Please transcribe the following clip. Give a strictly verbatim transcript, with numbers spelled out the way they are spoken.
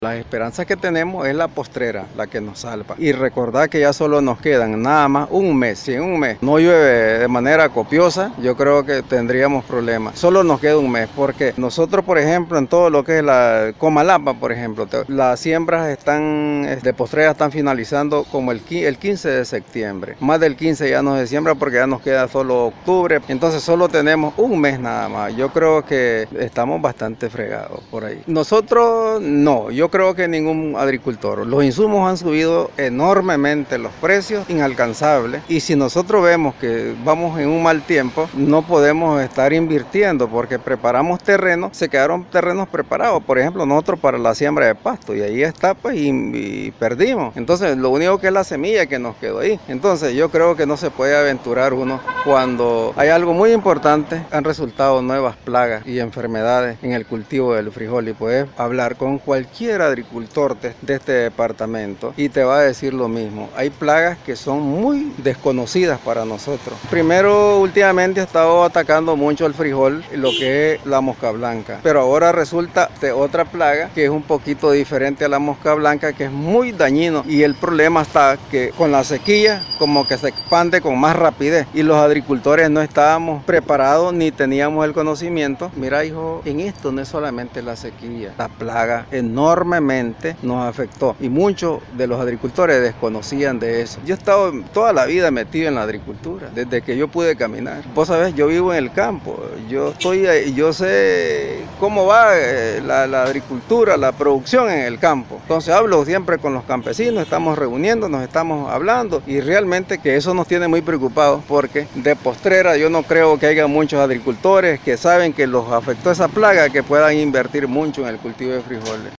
Las esperanzas que tenemos es la postrera, la que nos salva. Y recordar que ya solo nos quedan nada más un mes. Si en un mes no llueve de manera copiosa, yo creo que tendríamos problemas. Solo nos queda un mes, porque nosotros, por ejemplo, en todo lo que es la Comalapa, por ejemplo, las siembras están de postrera están finalizando como el quince de septiembre. Más del quince ya no se siembra porque ya nos queda solo octubre. Entonces solo tenemos un mes nada más. Yo creo que estamos bastante fregados por ahí. Nosotros no, yo creo que ningún agricultor. Los insumos han subido enormemente los precios, inalcanzables, y si nosotros vemos que vamos en un mal tiempo, no podemos estar invirtiendo porque preparamos terrenos, se quedaron terrenos preparados, por ejemplo, nosotros para la siembra de pasto, y ahí está, pues, y, y perdimos. Entonces, lo único que es la semilla que nos quedó ahí. Entonces, yo creo que no se puede aventurar uno cuando hay algo muy importante, han resultado nuevas plagas y enfermedades en el cultivo del frijol, y puedes hablar con cualquier agricultor de, de este departamento y te va a decir lo mismo. Hay plagas que son muy desconocidas para nosotros. Primero, últimamente ha estado atacando mucho el frijol, lo que es la mosca blanca, pero ahora resulta de otra plaga que es un poquito diferente a la mosca blanca, que es muy dañino, y el problema está que con la sequía como que se expande con más rapidez y los agricultores no estábamos preparados ni teníamos el conocimiento. Mira, hijo, en esto no es solamente la sequía, la plaga enormemente nos afectó y muchos de los agricultores desconocían de eso. Yo he estado toda la vida metido en la agricultura, desde que yo pude caminar. Vos sabés, yo vivo en el campo, yo estoy ahí, yo sé cómo va la, la agricultura, la producción en el campo. Entonces hablo siempre con los campesinos, estamos reuniendo, nos estamos hablando, y realmente que eso nos tiene muy preocupados, porque de postrera yo no creo que haya muchos agricultores que saben que los afectó esa plaga que puedan invertir mucho en el cultivo de frijoles.